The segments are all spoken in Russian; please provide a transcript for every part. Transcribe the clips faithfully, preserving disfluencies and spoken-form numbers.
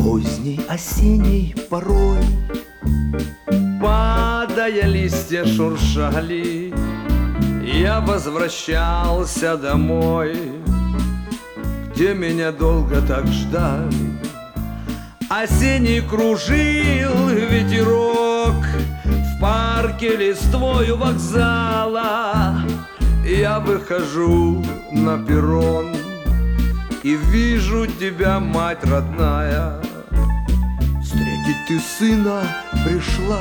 Поздней осенней порой, падая, листья шуршали, я возвращался домой, где меня долго так ждали. Осенний кружил ветерок в парке листвою вокзала. Я выхожу на перрон и вижу тебя, мать родная. встретить ты сына пришла,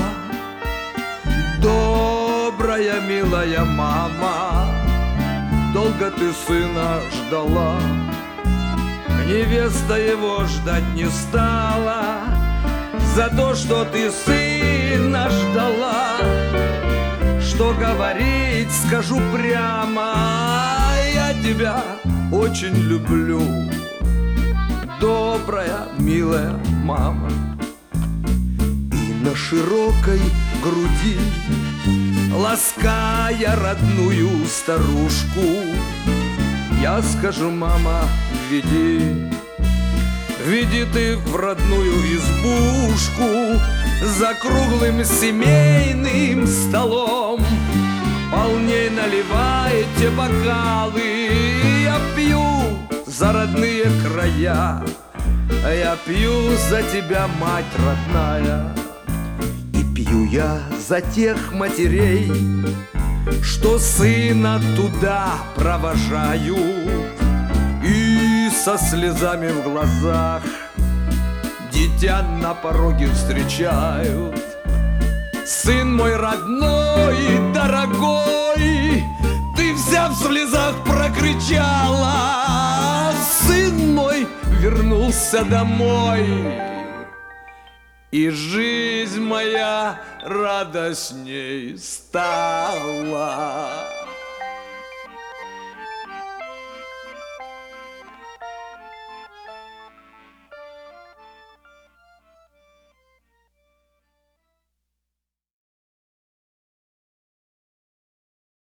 Добрая, милая мама, долго ты сына ждала. Невеста его ждать не стала за то, что ты сына ждала. Что говорить, скажу прямо, я тебя очень люблю, добрая, милая мама. и на широкой груди, лаская родную старушку, я скажу: мама, веди, веди ты в родную избушку, за круглым семейным столом полней наливайте бокалы. Я пью за родные края, я пью за тебя, мать родная. и пью я За тех матерей, что сына туда провожают, и со слезами в глазах дитя на пороге встречают. Сын мой родной, дорогой, ты вся в слезах прокричала: сын мой вернулся домой, и жизнь моя радостней стала.